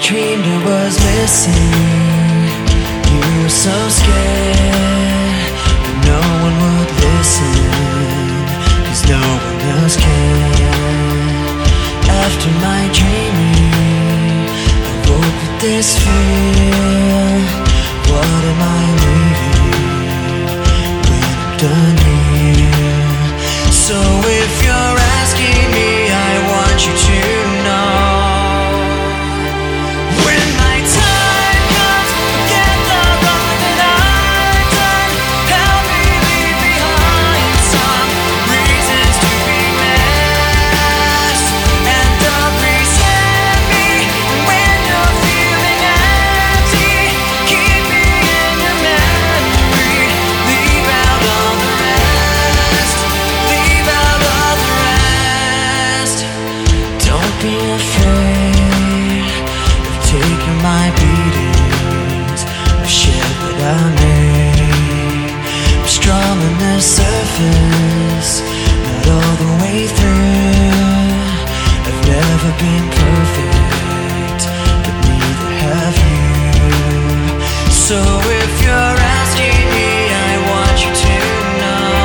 dreamed I was missing. You were so scared, but no one would listen, 'cause no one else can. After my dreaming, I woke with this fear. What am I leaving when I'm done here? So if you're asking me, I want you to know, when my time comes, forget the wrong that I've done. Help me leave behind some reasons to be missed, and don't resent me when you're feeling empty. Keep me in your memory, leave out all the rest, leave out all the rest. Don't be afraid of taking my beatings, of shit that I made. I'm strong on the surface, not all the way through. I've never been perfect, but neither have you. So if you're asking me, I want you to know,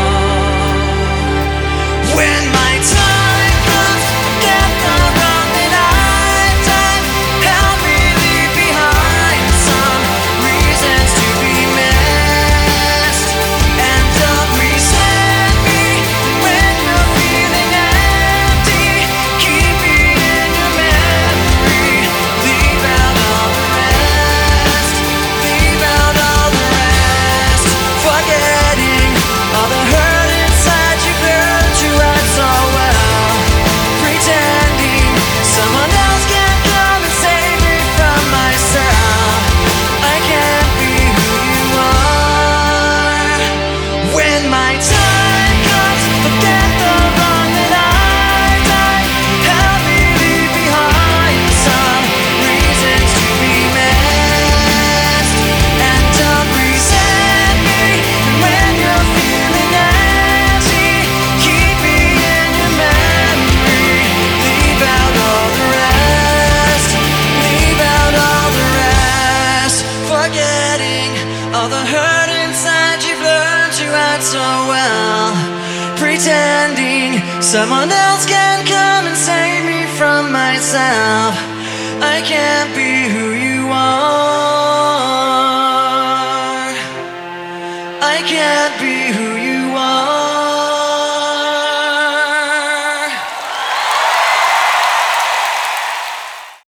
when my time comes, forget the wrong that I've done. Help me leave behind some reasons to be missed, and don't resent me when you're feeling empty. Keep me in your memory, leave out all the rest, leave out all the rest. Forgetting all the hurt inside you've learned to hide so well. Pretending someone else can come and save me from myself. I can't be who you are. When my time comes, forget the wrong that I've done. Help me leave behind some reasons to be missed, and don't resent me when you're feeling empty. Keep me in your memory, leave out all the rest, leave out all the rest. Forgetting all the hurt inside you've learned to hide so well. Pretending someone else can come and save me from myself. I can't be who you are. I can't be who